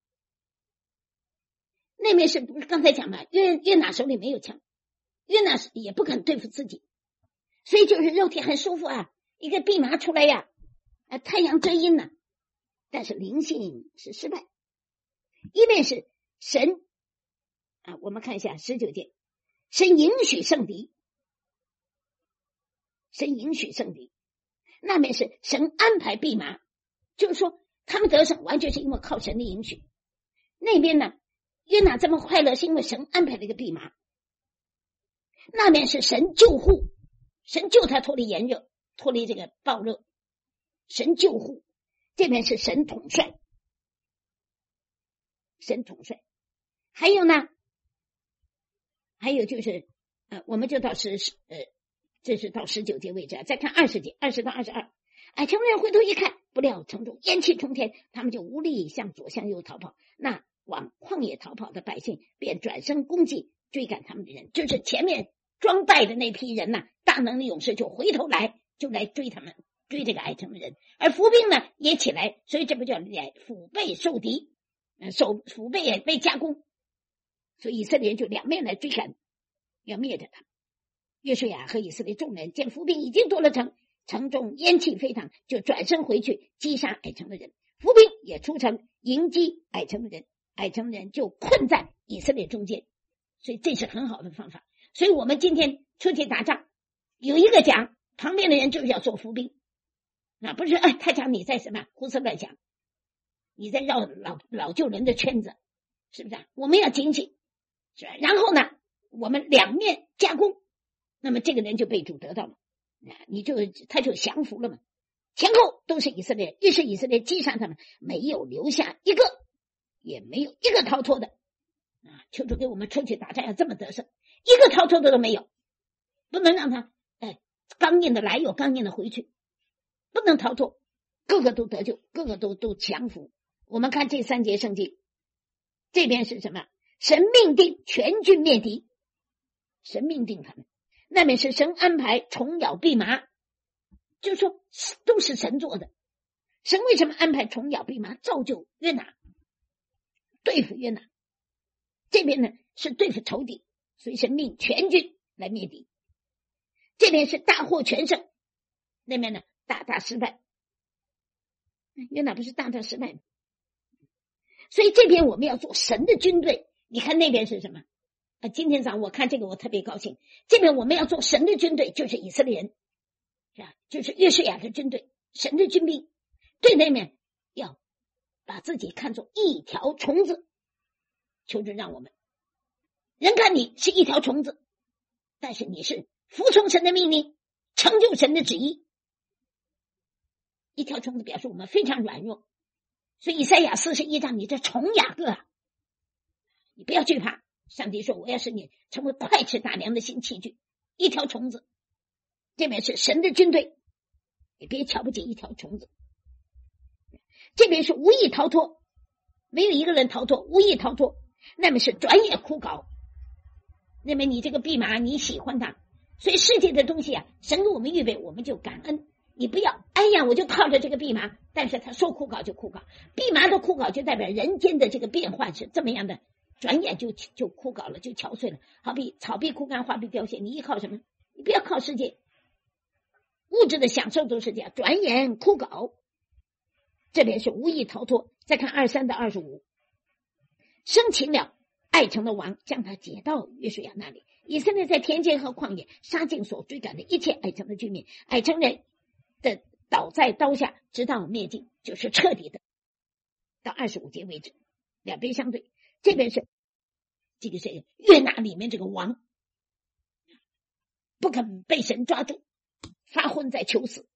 那边是不是刚才讲嘛？约拿手里没有枪，约拿也不肯对付自己，所以就是肉体很舒服啊，一个蓖麻出来呀，太阳遮阴呢，但是灵性是失败。一面是神我们看一下19节，神允许胜敌，神允许胜敌。那边是神安排蓖麻，就是说他们得胜完全是因为靠神的允许。那边呢，约拿这么快乐是因为神安排了一个蓖麻。那边是神救护，神救他脱离炎热，脱离这个暴热，神救护。这边是神统帅，神统帅。还有呢，还有就是我们就到这是到19节为止。再看20节，20到22。城人回头一看，不料城中烟气冲天，他们就无力向左向右逃跑。那往旷野逃跑的百姓便转身攻击追赶他们的人，就是前面装败的那批人大能的勇士就回头来，就来追他们，追这个矮城的人。而伏兵呢也起来，所以这不叫腹背受敌，腹背也被加攻。所以以色列人就两面来追赶，要灭掉他们。约书亚和以色列众人见伏兵已经夺了城，城中烟气飞腾，就转身回去击杀矮城的人。伏兵也出城迎击矮城的人，矮城的人就困在以色列中间。所以这是很好的方法。所以我们今天出去打仗，有一个讲，旁边的人就是要做伏兵，不是他讲你在什么胡思乱想，你在绕老旧人的圈子，是不是我们要警醒，是吧？然后呢，我们两面夹攻，那么这个人就被主得到了，他就降服了嘛。前后都是以色列，于是以色列击杀他们，没有留下一个，也没有一个逃脱的。求主给我们出去打仗要这么得胜，一个逃脱的都没有，不能让他刚硬的来又刚硬的回去，不能逃脱，个个都得救，个个都降服。我们看这3节圣经，这边是什么？神命定全军灭敌，神命定他们。那边是神安排虫咬蓖麻，就是说都是神做的。神为什么安排虫咬蓖麻？造就约拿，对付约拿。这边呢是对付仇敌，所以神命全军来灭敌。这边是大获全胜，那边呢大大失败。约拿不是大大失败吗？所以这边我们要做神的军队。你看那边是什么？今天早上我看这个我特别高兴。这边我们要做神的军队，就是以色列人，是吧？就是约书亚的军队，神的军兵。对那面要把自己看作一条虫子。求主让我们人看你是一条虫子，但是你是服从神的命令，成就神的旨意。一条虫子表示我们非常软弱，所以以赛亚41章，你这虫雅各啊，你不要惧怕。上帝说，我要使你成为快吃大粮的新器具。一条虫子，这边是神的军队，你别瞧不起一条虫子。这边是无意逃脱，没有一个人逃脱，无意逃脱，那么是转眼枯槁。那么你这个蓖麻，你喜欢它，所以世界的东西啊，神给我们预备，我们就感恩。你不要哎呀我就靠着这个蓖麻，但是它说枯槁就枯槁。蓖麻的枯槁就代表人间的这个变幻是这么样的，转眼就枯槁了，就憔悴了。好比草必枯干，花必凋谢，你依靠什么？你不要靠世界物质的享受，都是这样，转眼枯槁。这边是无意逃脱。再看23到25，生擒了爱城的王，将他解到约书亚那里。以色列在田间和旷野杀尽所追赶的一切爱城的居民，爱城人的倒在刀下，直到灭尽，就是彻底的。到25节为止，两边相对。这边是这个是约拿里面这个王，不肯被神抓住，发昏在求死。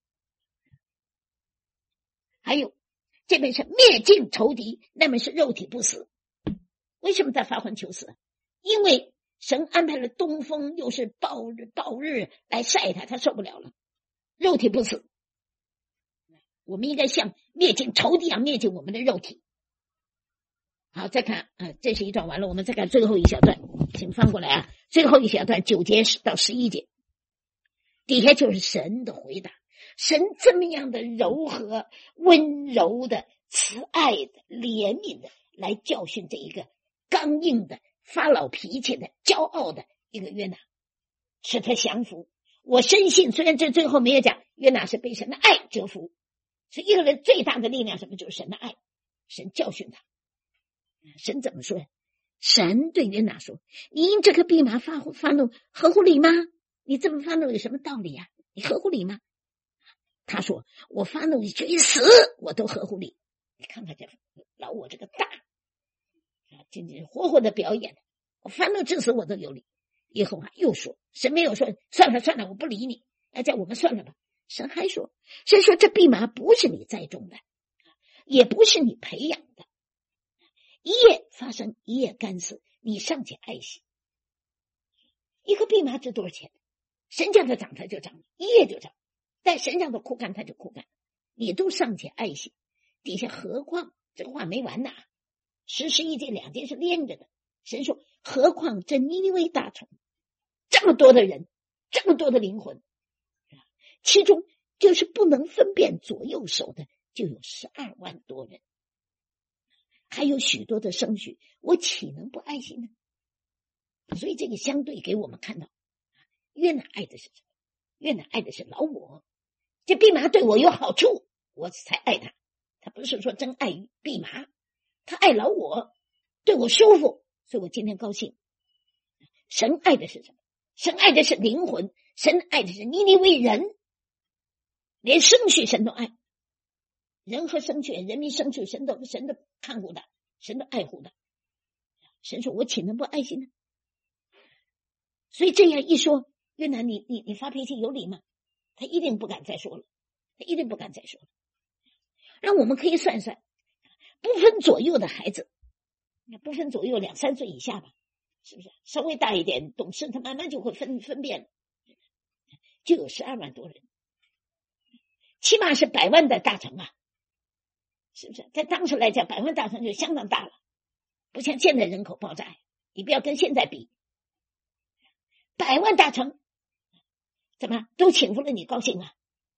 还有这边是灭尽仇敌，那么是肉体不死。为什么在发昏求死？因为神安排了东风，又是暴日来晒他，他受不了了，肉体不死。我们应该像灭尽仇敌一样灭尽我们的肉体。好，再看这是一段完了，我们再看最后一小段，请翻过来啊。最后一小段9节到11节，底下就是神的回答。神这么样的柔和、温柔的、慈爱的、怜悯的来教训这一个刚硬的、发老脾气的、骄傲的一个约拿，使他降服。我深信，虽然这最后没有讲，约拿是被神的爱折服。所以一个人最大的力量什么？就是神的爱。神教训他。神怎么说呀？神对约拿说，你因这颗蓖麻发怒，合乎理吗？你这么发怒有什么道理啊？你合乎理吗？他说，我发怒你去死我都合乎理。你看看这老我这个大今天活活的表演，我发怒致死我都有理。耶和华又说，神没有说算了算了我不理你，要叫我们算了吧。神还说，神说这蓖麻不是你栽种的，也不是你培养的，一夜发生一夜干死，你尚且爱惜。一颗蓖麻值多少钱？神叫它长它就长，一夜就长，但神让它枯干它就枯干，你都尚且爱惜，底下何况这个话没完呐，10、11节2节是连着的。神说，何况这尼尼微大城，这么多的人，这么多的灵魂，其中就是不能分辨左右手的就有12万多人，还有许多的生许，我岂能不爱惜呢？所以这个相对给我们看到，约拿爱的是什么？约拿爱的是老我。这蓖麻对我有好处，我才爱他。他不是说真爱蓖麻，他爱老我，对我舒服，所以我今天高兴。神爱的是什么？神爱的是灵魂，神爱的是尼尼微人，连生畜神都爱。人和生畜，人民生畜，神都看顾的，神都爱护的。神说，我岂能不爱惜呢？所以这样一说，约拿你发脾气有理吗？他一定不敢再说了，他一定不敢再说了。让我们可以算算，不分左右的孩子，不分左右2、3岁以下吧，是不是？稍微大一点懂事，他慢慢就会分辨了，就有12万多人，起码是100万的大城啊，是不是？在当时来讲，100万大城就相当大了，不像现在人口爆炸，你不要跟现在比。100万大城怎么都请服了，你高兴啊？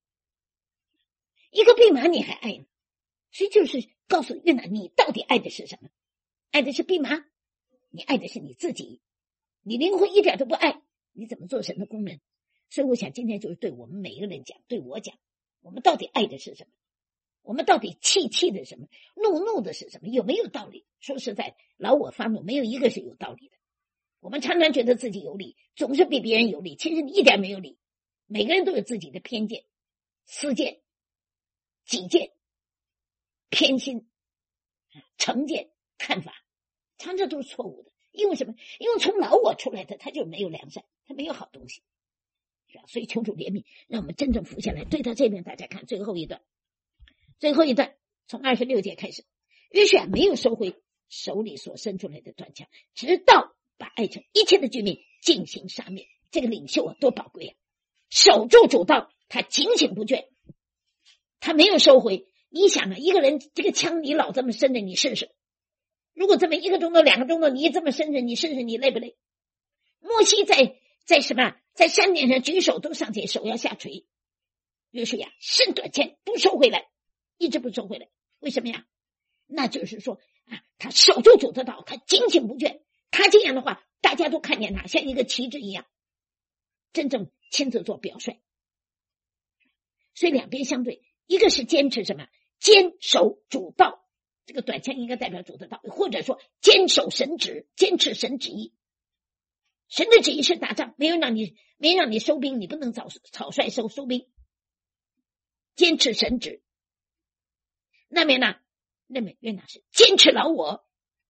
一个蓖麻你还爱呢？所以就是告诉约拿，你到底爱的是什么？爱的是蓖麻，你爱的是你自己，你灵魂一点都不爱，你怎么做神的工人？所以我想今天就是对我们每一个人讲，对我讲，我们到底爱的是什么？我们到底气的是什么？怒的是什么？有没有道理？说实在，老我发怒没有一个是有道理的。我们常常觉得自己有理，总是比别人有理，其实你一点没有理。每个人都有自己的偏见、私见、己见、偏心、成见、看法，常常都是错误的。 因为什么？因为从老我出来的，他就没有良善，他没有好东西，是吧？所以求主怜悯，让我们真正服下来。对到这边，大家看最后一段从26节开始，约书亚没有收回手里所伸出来的短枪，直到把爱城一切的居民进行杀灭。这个领袖啊，多宝贵啊！守住主道，他警醒不倦，他没有收回。你想啊，一个人这个枪你老这么伸着，你试试，如果这么1个钟头2个钟头你这么伸着，你试试你累不累？摩西在什么，在山顶上举手都上去，手要下垂。约书亚伸短枪不收回来，一直不收回来，为什么呀？那就是说啊，他守住主的道，他警醒不倦。他这样的话，大家都看见他像一个旗帜一样，真正亲自做表率。所以两边相对，一个是坚持什么？坚守主道，这个短枪应该代表主的道，或者说坚守神旨，坚持神旨意。神的旨意是打仗，没让你收兵，你不能草率收兵，坚持神旨。那边呢？那边约拿是坚持老我，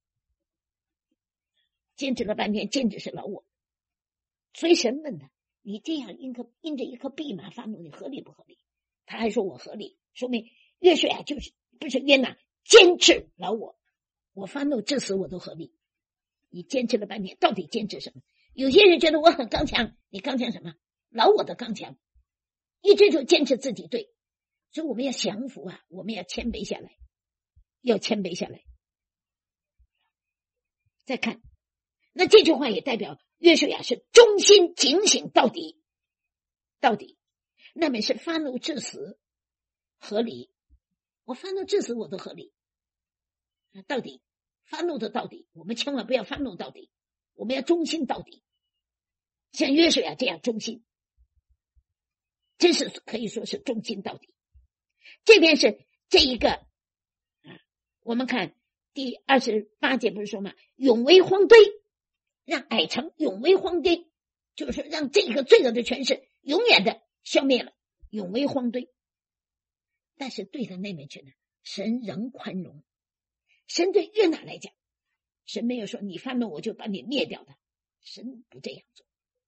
坚持了半天，坚持是老我。所以神问他，你这样因着一颗蓖麻发怒，你合理不合理？他还说我合理，说明约书亚不是约拿坚持老我发怒致死我都合理。你坚持了半天，到底坚持什么？有些人觉得我很刚强，你刚强什么？老我的刚强，一直就坚持自己对。所以我们要降服啊，我们要谦卑下来，要谦卑下来。再看，那这句话也代表约书亚是忠心警醒到底，那么是发怒致死，合理。我发怒致死我都合理，到底发怒的到底，我们千万不要发怒到底，我们要忠心到底。像约书亚这样忠心，真是可以说是忠心到底。这边是这一个我们看第28节不是说吗？永为荒堆，让矮城永为荒堆，就是说让这个罪恶的权势永远的消灭了，永为荒堆。但是对着那边去呢，神仍宽容。神对约拿来讲，神没有说你发怒我就把你灭掉的，神不这样做。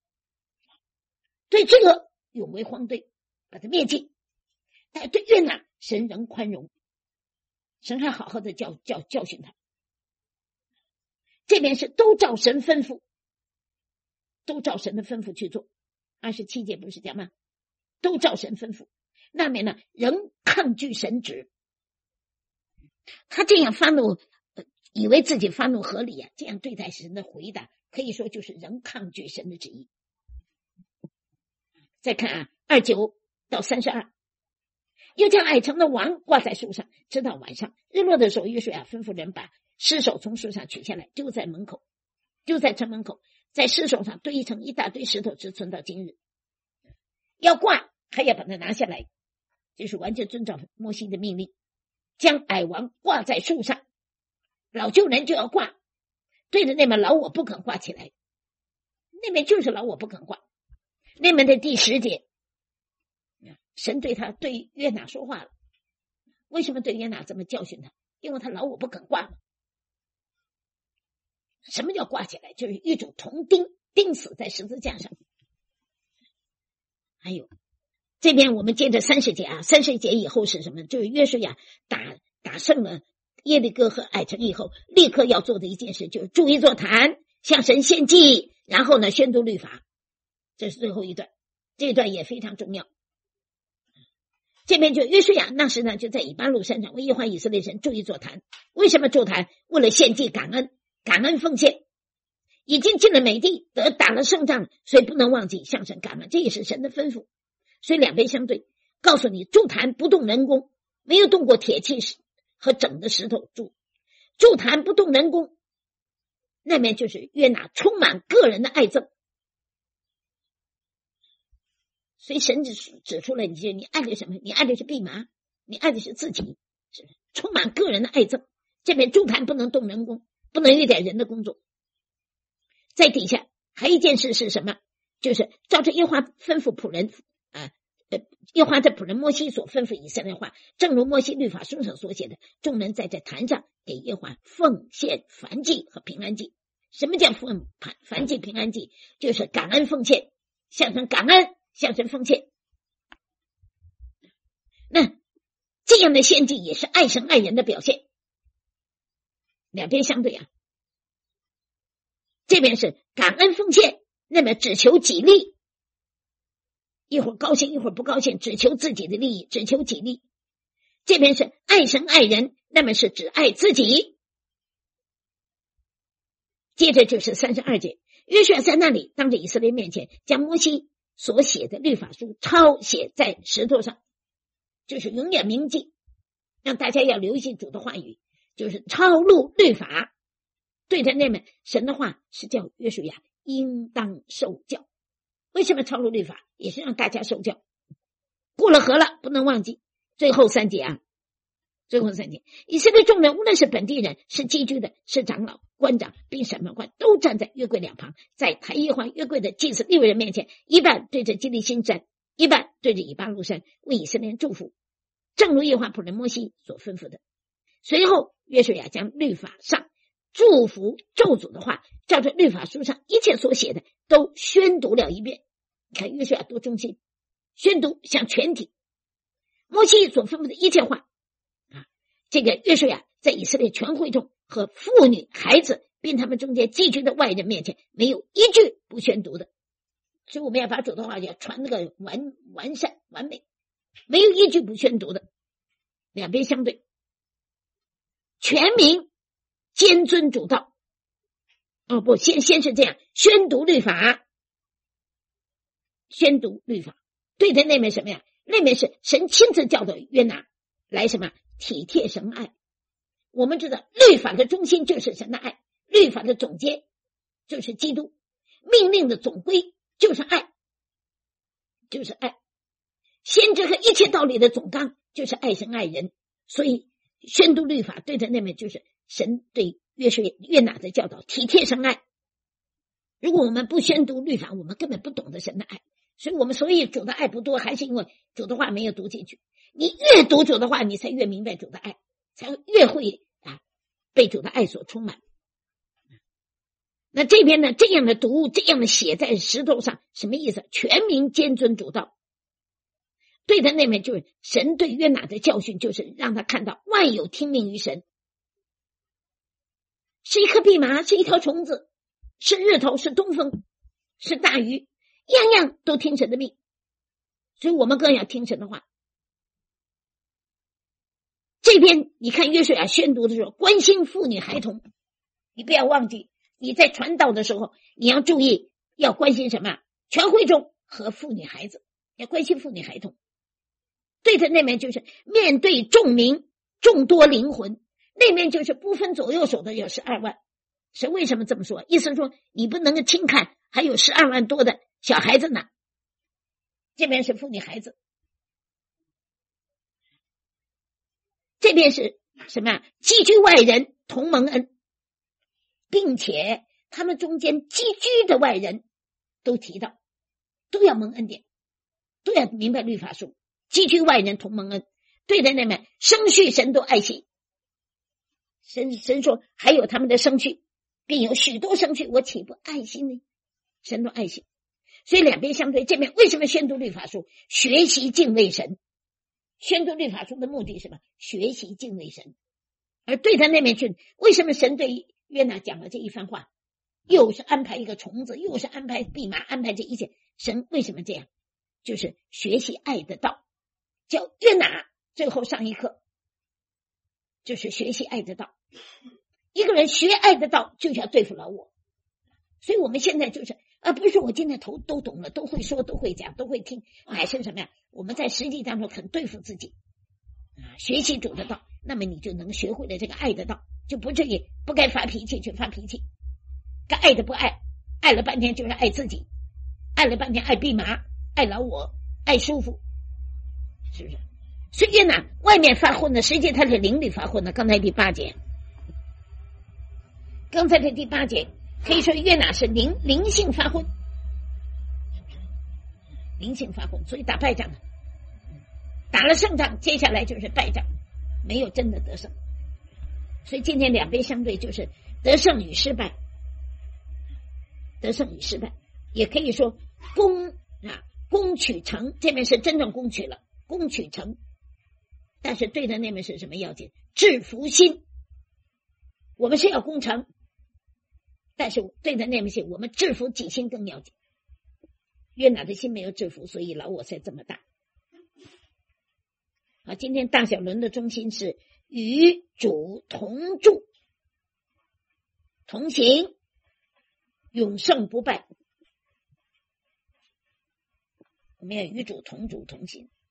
对这个永为荒堆，把它灭尽。但对约拿，神仍宽容，神还好好的教训他。这边是都照神吩咐，都照神的吩咐去做。27节不是讲吗？都照神吩咐。那边呢，仍抗拒神旨。他这样发怒，以为自己发怒合理啊，这样对待神的回答，可以说就是仍抗拒神的旨意。再看29到32，又将矮城的王挂在树上，直到晚上。日落的时候，约书亚吩咐人把尸首从树上取下来，丢在城门口，在尸首上堆成一大堆石头，直存到今日。要挂还要把它拿下来，就是完全遵照摩西的命令，将矮王挂在树上。老旧人就要挂，对着那边老我不肯挂起来，那边就是老我不肯挂。那边的第10节，神对约拿说话了。为什么对约拿这么教训他？因为他老我不肯挂嘛。什么叫挂起来？就是一种铜钉死在十字架上。还有这边我们接着30节30节以后是什么？就是约书亚打胜了耶利哥和矮城以后，立刻要做的一件事就是筑一座坛，向神献祭，然后呢宣读律法。这是最后一段，这一段也非常重要。这边就约书亚那时呢，就在以巴路山上为耶和华以色列神筑一座坛。为什么筑坛？为了献祭感恩奉献。已经进了美地，打了胜仗，所以不能忘记向神感恩，这也是神的吩咐。所以两边相对，告诉你筑坛不动人工，没有动过铁器和整的石头筑坛不动人工。那边就是约拿充满个人的爱憎。所以神指出来，你爱的什么？你爱的是蓖麻，你爱的是自己，是充满个人的爱憎。这边筑坛不能动人工，不能有点人的工作。在底下还有一件事是什么？就是照着耶和华吩咐仆人耶和华在仆人摩西所吩咐以色列话，正如摩西律法书上所写的，众人在这坛上给耶和华奉献燔祭和平安祭。 什么叫燔祭平安祭？就是感恩奉献，象征感恩，象征奉献。那这样的献祭也是爱神爱人的表现，两边相对啊。这边是感恩奉献，那么只求己利，一会儿高兴一会儿不高兴，只求自己的利益，只求己利。这边是爱神爱人，那么是只爱自己。接着就是32节，约书亚在那里当着以色列面前，将摩西所写的律法书抄写在石头上，就是永远铭记，让大家要留心主的话语，就是抄录律法。对着那们，神的话是叫约书亚应当受教。为什么抄录律法？也是让大家受教。过了河了，不能忘记。最后3节啊，最后3节，以色列众人无论是本地人，是寄居的，是长老、官长并审判官，都站在约柜两旁，在抬耶和华约柜的祭司利未人面前，一半对着基利心山，一半对着以巴路山，为以色列人祝福，正如耶和华仆人摩西所吩咐的。随后约书亚将律法上祝福咒诅的话，照着律法书上一切所写的都宣读了一遍。你看约书亚多忠心，宣读向全体摩西所吩咐的一切话啊。这个约书亚在以色列全会众和妇女孩子并他们中间寄居的外人面前，没有一句不宣读的。所以我们要把主的话要传那个完善完美，没有一句不宣读的。两边相对，全民兼遵主道。先是这样宣读律法，宣读律法。对的那面什么呀？那面是神亲自教导约拿来什么体贴神爱。我们知道律法的中心就是神的爱，律法的总结就是基督，命令的总归就是爱，就是爱。先知和一切道理的总纲就是爱神爱人。所以宣读律法对的那面就是神对约拿的教导，体贴神爱。如果我们不宣读律法，我们根本不懂得神的爱。所以我们所以主的爱不多，还是因为主的话没有读进去。你越读主的话，你才越明白主的爱，才越会被主的爱所充满。那这边呢，这样的读，这样的写在石头上，什么意思？全民兼遵主道。对的那面就是神对约拿的教训，就是让他看到万有听命于神，是一颗蓖麻，是一条虫子，是日头，是东风，是大鱼，样样都听神的命。所以我们更要听神的话。这边你看约书亚宣读的时候，关心妇女孩童，你不要忘记，你在传道的时候你要注意，要关心什么？全会众和妇女孩子，要关心妇女孩童。对的那面就是面对众民众多灵魂，那面就是不分左右手的有12万。神为什么这么说？意思说你不能够轻看还有12万多的小孩子呢。这边是妇女孩子，这边是什么？寄居外人同蒙恩，并且他们中间寄居的外人都提到，都要蒙恩典，都要明白律法书。寄居外人同蒙恩，对的那面生畜神都爱惜。神说还有他们的生畜，并有许多生畜，我岂不爱惜呢？神都爱惜。所以两边相对，这边为什么宣读律法书？学习敬畏神。宣读律法书的目的是什么？学习敬畏神。而对他那边去，为什么神对约拿讲了这一番话？又是安排一个虫子，又是安排蓖麻，安排这一切。神为什么这样？就是学习爱的道。叫约拿最后上一课，就是学习爱的道。一个人学爱的道，就是要对付老我。所以我们现在就是不是说我今天都懂了，都会说，都会讲，都会听，还是什么呀？我们在实际当中肯对付自己学习主的道，那么你就能学会了这个爱的道，就不至于不该发脾气去发脾气，该爱的不爱，爱了半天就是爱自己，爱了半天爱蓖麻，爱老我，爱舒服，是不是？所以约拿外面发昏的，实际他是灵里发昏的。刚才第8节，刚才的第8节可以说约拿是灵性发昏，灵性发昏，所以打败仗了。打了胜仗，接下来就是败仗，没有真的得胜。所以今天两边相对，就是得胜与失败。 得胜与失败，也可以说攻取城，这边是真正攻取了，攻取城，但是对的那边是什么要紧？制服心。我们是要攻城，但是对的那边是我们制服己心更要紧。约拿的心没有制服，所以老我才这么大。好，今天大小轮的中心是与主同住同行，永胜不败。我们要与主同住同行。